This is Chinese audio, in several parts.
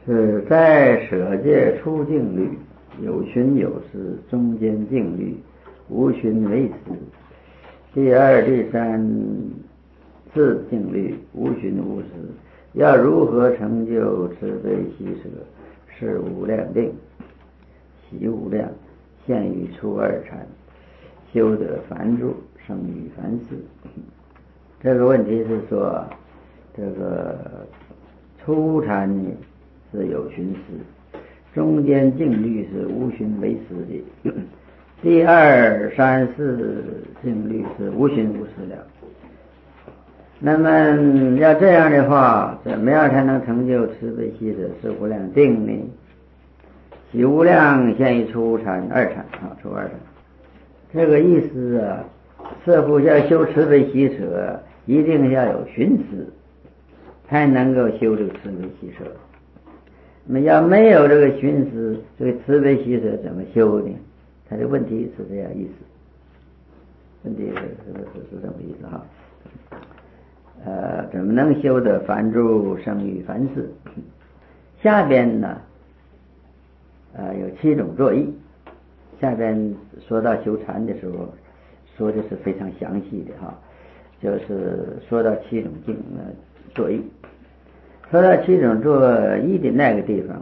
是在舍界出境律，有寻有思，中间境律，无寻为思。第二、第三、四境律，无寻无思。要如何成就慈悲喜舍？是无量定，习无量，现于初二禅，修得凡住，生于凡思。这个问题是说，这个初禅呢是有寻思，中间境律是无寻为思的，第二、三、四境律是无寻无思了。那么要这样的话，怎么样才能成就慈悲喜舍是无量定呢？习无量现于初禅二禅初二禅。这个意思啊，似乎要修慈悲喜舍，一定要有寻思，才能够修这个慈悲喜舍。那么要没有这个寻思，这个慈悲喜舍怎么修呢？他的问题是这样意思，问题是这么意思哈。怎么能修得凡住生于凡思？下边呢，有7种作意。下边说到修禅的时候，说的是非常详细的哈，就是说到7种作意。说到7种作意的那个地方，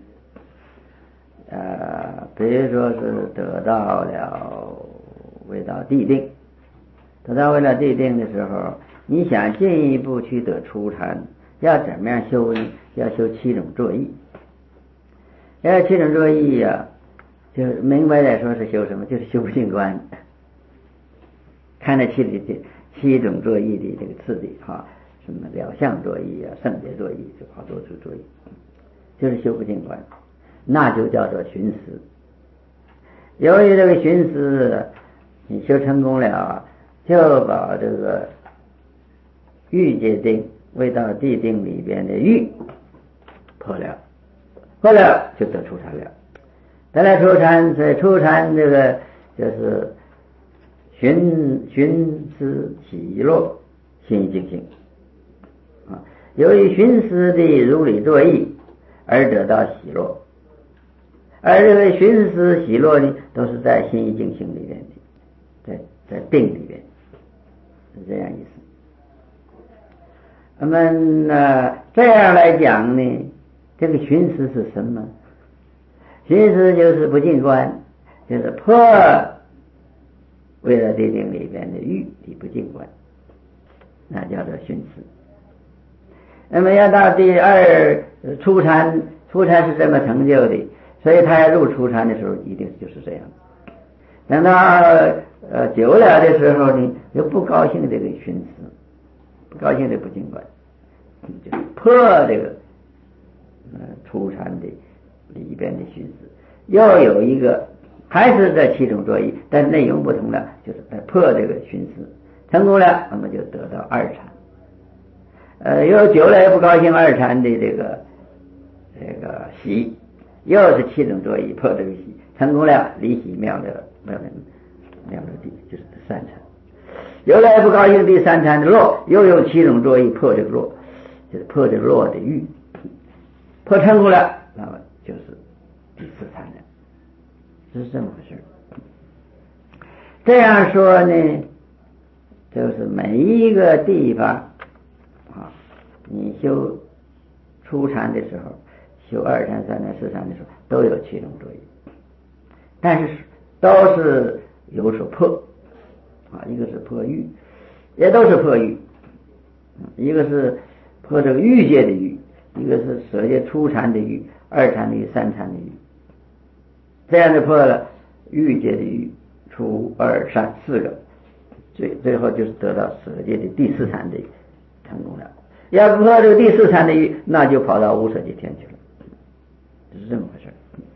比如说是得到了未到地定，得到未到地定的时候，你想进一步去得初禅，要怎么样修呢？要修7种作意。7种作意啊，就明白来说是修什么？就是修不净观。看这7种作意的这个次第哈，什么了相作意啊、圣洁作意，就好多种作意，就是修不净观，那就叫做寻思。由于这个寻思，你修成功了，就把这个欲界定、未到地定里边的欲破了，就得初禅了。得了初禅，在初禅这个就是寻思喜乐，心意净性啊。由于寻思的如理作意而得到喜乐，而这个寻思喜乐呢，都是在心意净性里面的，在定里边，是这样意思。那么这样来讲呢，这个寻思是什么？寻思就是不净观，就是破未到地定里边的欲的不净观，那叫做寻思。那么要到第二初禅是这么成就的，所以他要入初禅的时候一定就是这样。等到久了的时候呢，又不高兴这个寻思，不高兴这不净观，就是破这个初禅的里边的寻思。又有一个还是这7种作意，但内容不同了，就是在破这个寻思，成功了，那么就得到二禅。又久了也不高兴二禅的这个喜，又是7种作意破这个喜，成功了，离喜妙了地，就是第3禅。有了也不高兴第3禅的乐，又有7种作意破这个乐，就是破这个乐的欲，破成功了，那么就是第4禅了，是这么回事。这样说呢，就是每一个地方你修初禅的时候，修2禅、3禅、4禅的时候，都有7种作意，但是都是有所破一个是破欲，也都是破欲，一个是破这个欲界的欲，一个是舍界初禅的欲、2禅的欲、3禅的欲。这样的破了欲界的欲、初、2、3 4个，最后就是得到舍界的第4禅的欲，成功了。要不破这个第4禅的欲，那就跑到无色界天去了，就是这么回事。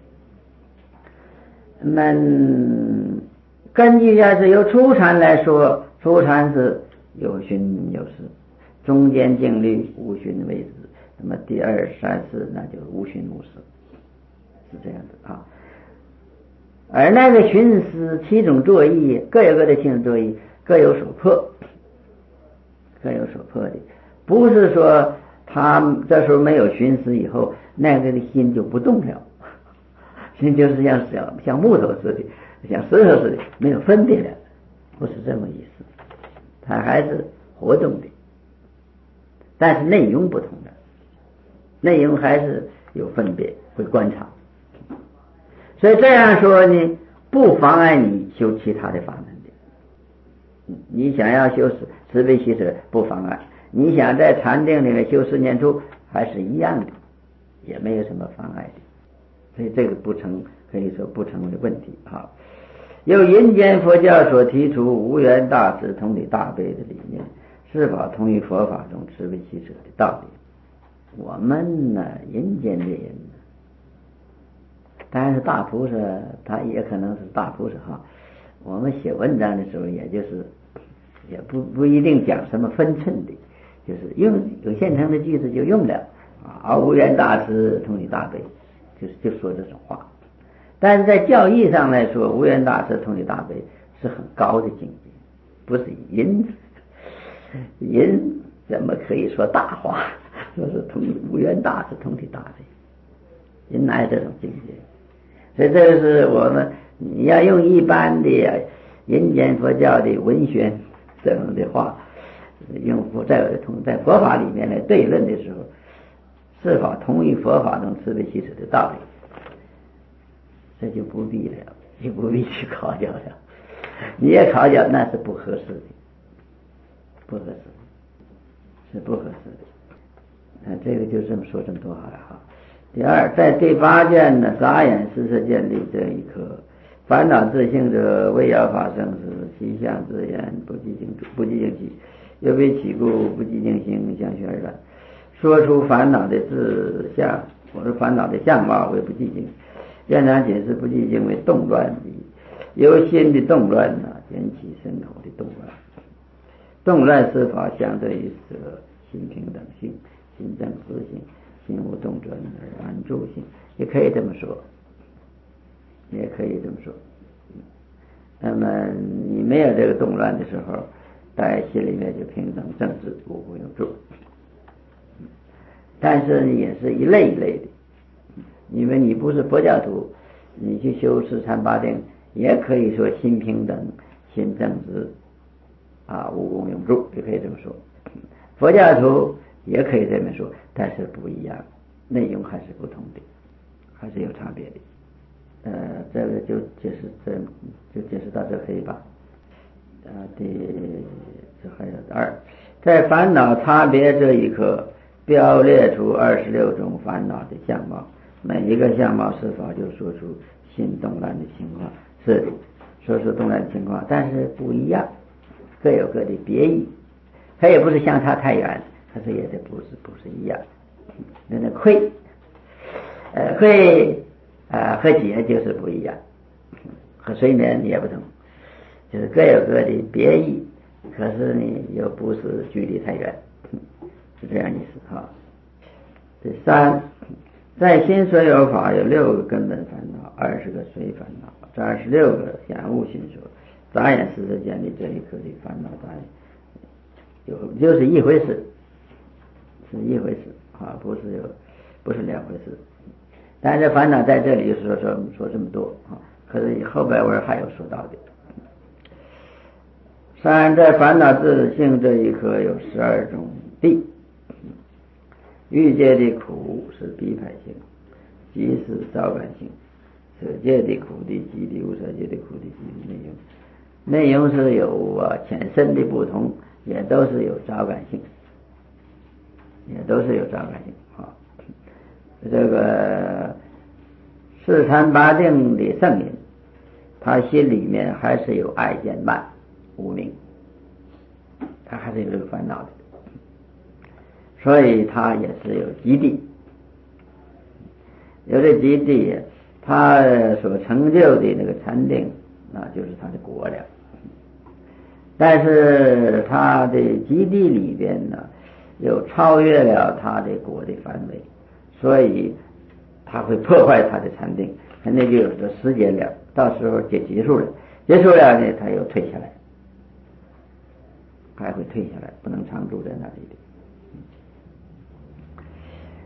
那么根据要是由初禅来说，初禅是有寻有思，中间境律无寻为思，那么第2、3、4那就无寻无思，是这样子啊。而那个寻思7种作意，各有各的7种作意，各有所破的，不是说他这时候没有寻思以后，那个的心就不动了，心就是像木头似的，像石头似的，没有分别了，不是这么意思，它还是活动的，但是内容不同了，内容还是有分别，会观察。所以这样说呢，不妨碍你修其他的法门的。你想要修慈悲喜舍不妨碍，你想在禅定里面修10念处还是一样的，也没有什么妨碍的。所以这个可以说不成为问题啊。由阴间佛教所提出无缘大慈同体大悲的理念，是否同于佛法中慈悲喜舍的道理？我们呢，阴间的人呢，当然是大菩萨，他也可能是大菩萨哈。我们写文章的时候，也不一定讲什么分寸的，就是用有现成的句子就用了啊，无缘大慈同体大悲，就说这种话。但是在教义上来说，无缘大慈同体大悲是很高的境界，不是人怎么可以说大话，说是无缘大慈同体大悲，人哪有这种境界？所以这是我们你要用一般的人间佛教的文宣这样的话，用在佛法里面来对论的时候，是否同于佛法中慈悲喜舍的道理？这就不必了，就不必去考究了。你也考究，那是不合适的，是不合适的。这个就这么说这么多好了哈。第二，在第8卷的杂眼识色见里这一课，烦恼自性者，为要法生时，其相自然不寂静气，又为起故不寂静心相续而然。说出烦恼的自相，或者烦恼的相貌为不寂静，愿然解释不寂静为动乱的，由心的动乱引起身口的动乱。动乱是法相对于色心平等性、心正自性、心无动转而安住性，也可以这么说。那么你没有这个动乱的时候，在心里面就平等正直无故有住。但是也是一类一类的，因为你不是佛教徒，你去修持禅八定，也可以说心平等、心正直无功永住，也可以这么说。佛教徒也可以这么说，但是不一样，内容还是不同的，还是有差别的。这个就解释到这可以吧？这还有2，在烦恼差别这一课，标列出26种烦恼的相貌，每一个相貌是否就说出心动乱的情况？是的，说出动乱的情况，但是不一样，各有各的别异，它也不是相差太远，可是也得不是一样。那愧和解就是不一样，和睡眠也不同，就是各有各的别异，可是呢又不是距离太远，是这样意思哈。第3，在心所有法有6个根本烦恼，20个随烦恼，这26个显悟心所，杂眼识色见里这一课的烦恼杂眼就是一回事，是一回事不是2回事。但是烦恼在这里就说这么多可是后边文还有说到的。3，在烦恼自性这一课有12种地，欲界的苦是逼迫性，即是招感性；色界的苦的基地，无色界的苦的基地内容是有浅深的不同，也都是有招感性，这个四禅八定的圣人，他心里面还是有爱见慢无明，他还是有这个烦恼的，所以他也是有极地，有这极地，他所成就的那个禅定，那就是他的果了。但是他的极地里边呢，又超越了他的果的范围，所以他会破坏他的禅定，那就有个时间了，到时候就结束了呢，他又退下来，还会退下来，不能常住在那里的。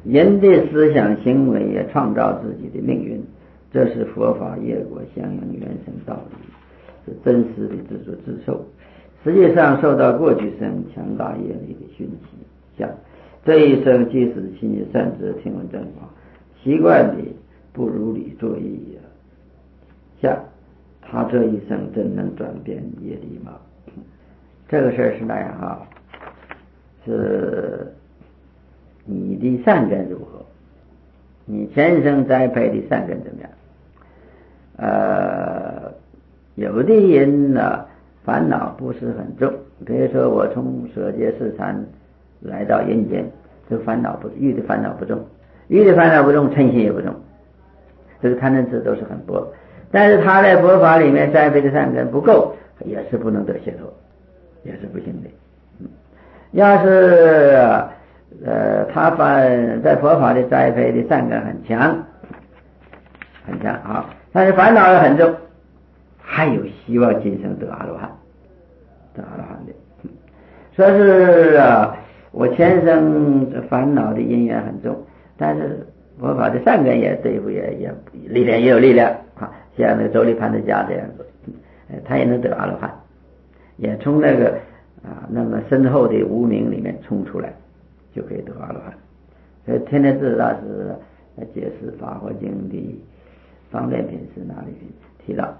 人的思想行为也创造自己的命运，这是佛法业果相应原生道理，是真实的自作自受。实际上受到过去生强大业力的熏习下，这一生即使亲近善知听闻正法，习惯的不如理作意下，他这一生真能转变业力吗？这个事儿是那样哈，是你的善根如何，你前生栽培的善根怎么样？有的人呢烦恼不是很重，比如说我从舍界市禅来到人间，这个烦恼不欲的烦恼不重，欲的烦恼不重，嗔心也不重，这个贪嗔痴都是很薄，但是他在佛法里面栽培的善根不够，也是不能得解脱，也是不行的。要是他在佛法的栽培的善根很强很强啊，但是烦恼也很重，还有希望今生得阿罗汉，得阿罗汉的。说是我前生烦恼的因缘很重，但是佛法的善根也对付也力量也有力量啊，像那个周利盘的家这样子，他也能得阿罗汉，也从那个那么深厚的无明里面冲出来，就可以得阿罗汉。所以天台智大师解释《法华经》的方便品是哪里提到，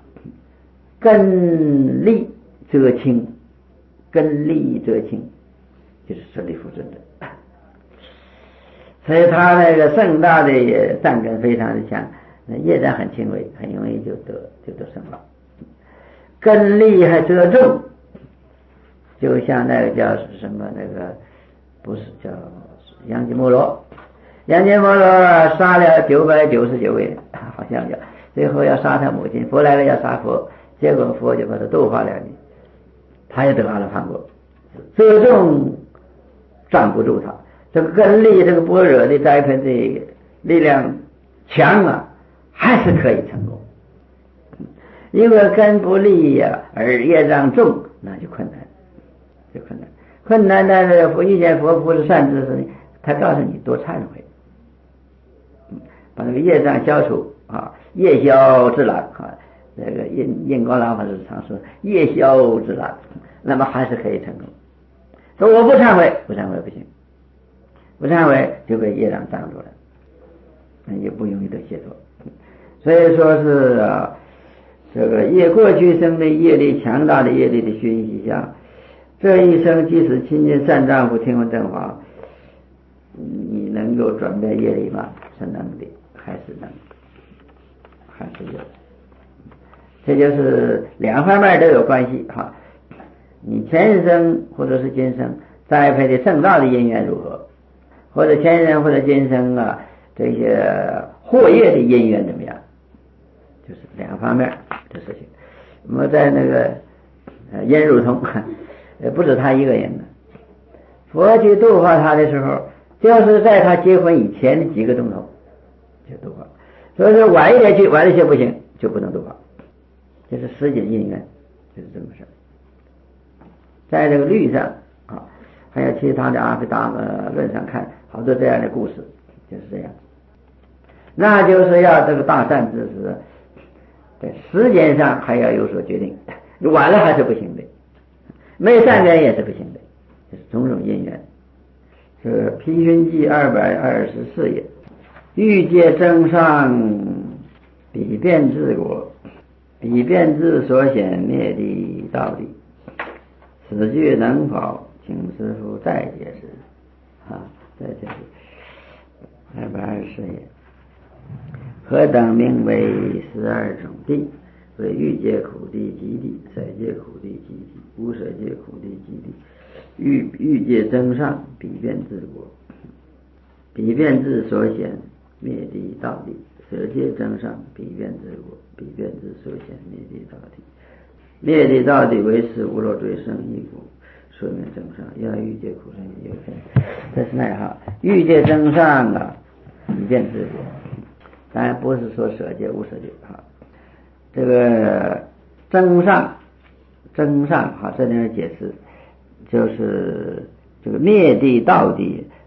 根利则清，根利则清，就是舍利弗尊者。所以他那个盛大的善根非常的强，业障很轻微，很容易就得生了。根利还则重，就像那个叫什么那个不是叫杨吉摩罗，杨吉摩罗杀了999位，好像叫最后要杀他母亲，佛来了要杀佛，结果佛就把他度化了，他也得阿罗汉果。这种站不住他，这个根利这个般若的栽培的力量强啊，还是可以成功。因为根不利而业障重，那就困难，困难。但是遇见佛菩萨善知识，他告诉你多忏悔，把那个业障消除啊，业消自然啊。这个印光老法师常说业消自然，那么还是可以成功。说我不忏悔不行，不忏悔就被业障障住了，也不容易得解脱。所以说是这个过去生的业力强大的业力的熏习下，这一生即使亲近善丈夫听闻正法，你能够转变业力吗？是能的，还是有。这就是两方面都有关系哈。你前生或者是今生栽培的盛大的因缘如何，或者前生或者今生这些祸业的因缘怎么样，就是两方面的事情。我们在那个殷汝通不止他一个人呢，佛去度化他的时候，就是在他结婚以前的几个钟头就度化，所以说晚一点去，晚一些不行，就不能度化，这是时节因缘，就是这么事。在这个律上还有其他的阿毗达摩论上看，好多这样的故事，就是这样。那就是要这个大善知识在时间上还要有所决定，晚了还是不行的，没善根也是不行的，这是种种因缘。是《毗熏记》224页，欲界增上彼变智果，彼变智所显灭的道理，此句能否请师父再解释在这里224页。何等名为12种地？为欲界苦地极地，色界苦地极地，无色界苦地极地。欲界增上彼变智果，彼变智所显灭地道理，色界增上彼变智果，彼变智所显灭地道理。灭地道理为是无漏罪生一果，说明增上要欲界苦生有分。这是那样欲界增上彼变智果，当然不是说色界无色界这个增上这点解释就是这个灭地道地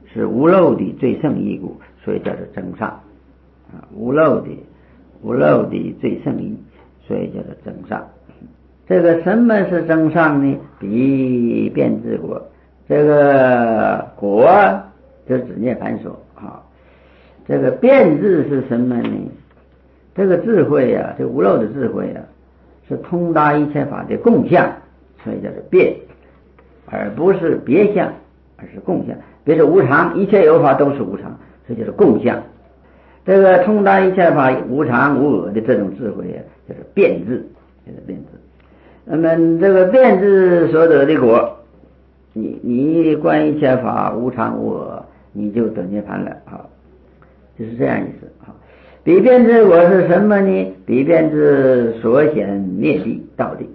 是无漏的最胜义故，所以叫做增上啊。无漏的最胜义，所以叫做增上。这个什么是增上呢？比变质果，这个果就指涅槃所啊。这个变质是什么呢？这个智慧啊，这无漏的智慧啊，是通达一切法的共相，所以叫做变，而不是别相，而是共相。别是无常，一切有法都是无常，所以叫做共相。这个通达一切法无常无我的这种智慧啊，叫做变质，叫做变质。那么这个变质所得的果，你观一切法无常无我，你就得涅槃了啊，就是这样意思啊。比变质果是什么呢？比变质所显灭地道地，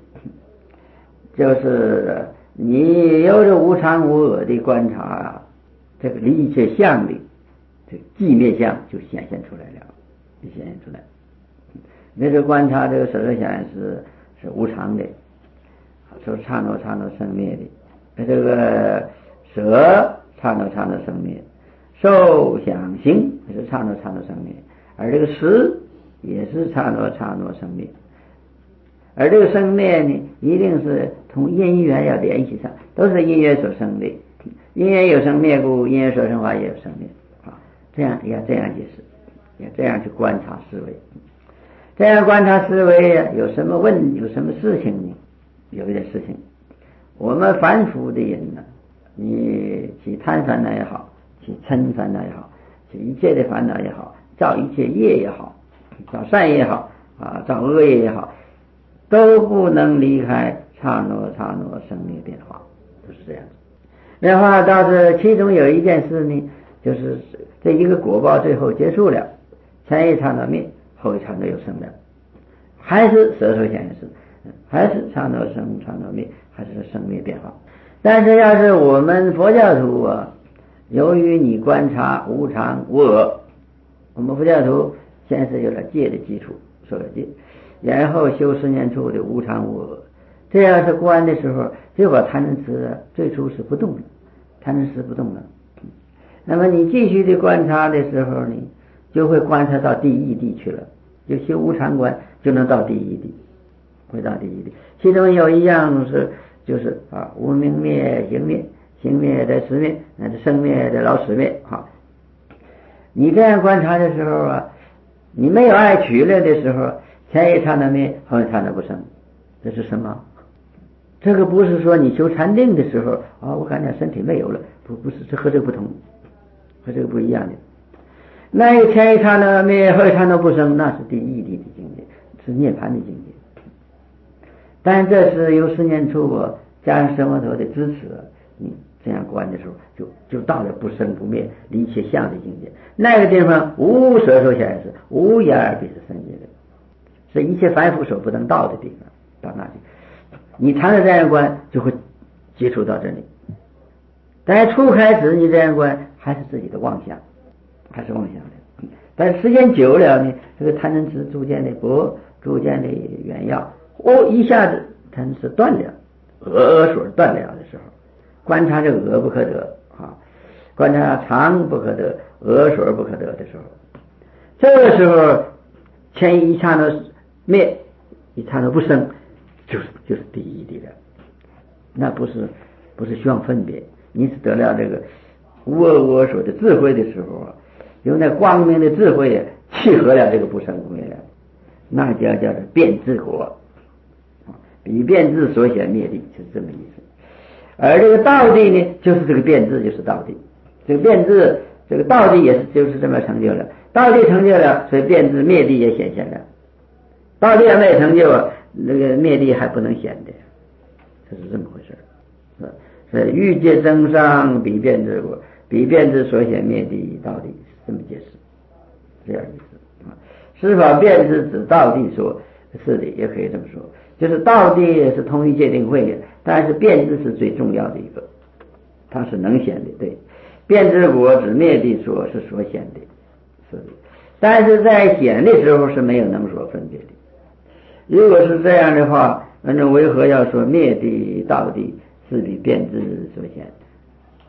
就是你有着无常无我的观察，这个离一切相的这个寂灭相就显现出来了，就显现出来。那个观察这个色受想是无常的，说刹那生灭的，这个色刹那生灭，受想行也是刹那生灭，而这个识也是刹那生灭。而这个生灭呢，一定是同因缘要联系上，都是因缘所生的，因缘有生灭故，因缘所生法也有生灭啊。这样要这样解释，要这样去观察思维。这样观察思维啊，有什么事情呢？有一点事情，我们凡夫的人呢，你起贪烦恼也好，起嗔烦恼也好，起一切的烦恼也好，造一切业也好，造善也好啊，造恶业也好，都不能离开刹那生灭变化，就是这样子。变化倒是其中有一件事呢，就是这一个果报最后结束了，前一刹那灭，后一刹那又生了，还是色受想行识，还是刹那生刹那灭，还是生灭变化。但是要是我们佛教徒啊，由于你观察无常无我，我们佛教徒先是有了戒的基础，受了戒，然后修10念处的无常无我。这样是观的时候，就把贪嗔痴最初是不动的，贪嗔痴不动了。那么你继续的观察的时候呢，就会观察到第一地去了，就修无常观就能到第一地，会到第一地。其中有一样就是无明灭、行灭的识灭，生灭的老识灭啊。你这样观察的时候啊，你没有爱取了的时候，前一刹那灭，后一刹那不生，这是什么？这个不是说你修禅定的时候我感觉身体没有了，不是，这和这个不同，和这个不一样的。那个前一刹那灭，后一刹那不生，那是第一地的境界，是涅槃的境界。但这是由10念处加上生活头的支持，你这样观的时候，就到了不生不灭、离一切相的境界。那个地方无色受想行识，无眼耳鼻舌身意的，是一切凡夫所不能到的地方，到那里。你常常这样观，就会接触到这里。但是初开始你这样观，还是自己的妄想，还是妄想的。但时间久了呢，这个贪嗔痴逐渐的薄，逐渐的远要，一下子贪嗔痴断了，恶水断了的时候，观察这个恶不可得观察常不可得，恶水不可得的时候，这个时候前一刹那灭，一刹那不生，就是第一地了。那不是需要分别，你是得了这个无恶无所的智慧的时候用那光明的智慧契合了这个不生不灭了，那叫做变质果，比变质所显灭地，就是这么意思。而这个道地呢，就是这个变质，就是道地。这个变质，这个道地也是就是这么成就了。道地成就了，所以变质灭地也显现了。道地还没有成就那个灭地还不能显的，这是这么回事。是欲界增上比变质果，比变质所显灭地道地，这么解释，这样意思是否变质指道地说？是的，也可以这么说，就是道地是同一界定会的，但是变质是最重要的一个，它是能显的。对，变质果指灭地说是所显的，是的，但是在显的时候是没有能所分别的。如果是这样的话，那为何要说灭地道地是比变质所显？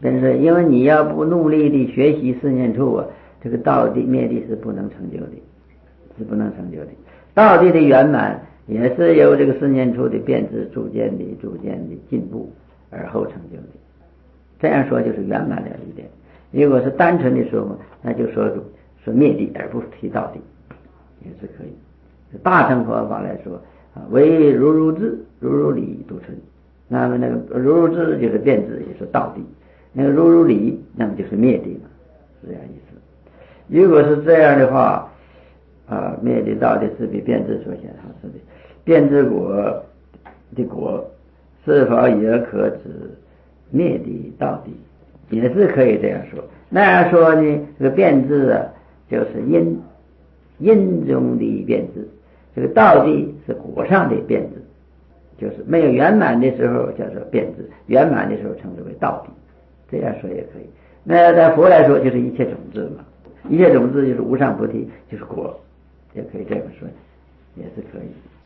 但是因为你要不努力的学习四念处啊，这个道地灭地是不能成就的，是不能成就的。道地的圆满也是由这个四念处的变质逐渐的进步而后成就的。这样说就是圆满了一点。如果是单纯的说嘛，那就说灭地而不提道地也是可以。大乘佛法来说啊，唯如如智如如理独存。那么那个如如智就是变质，也是道地。那个如如理，那么就是灭地嘛，是这样意思。如果是这样的话，灭地道地是比变质所显是的。变质果的果是否也可指灭地道地，也是可以这样说。那样说呢，这个变质啊，就是因中的变质，这个道地是果上的变质，就是没有圆满的时候叫做变质，圆满的时候称之为道地。这样说也可以。那在佛来说就是一切种子嘛，一切种子就是无上菩提，就是果，也可以这样说，也是可以。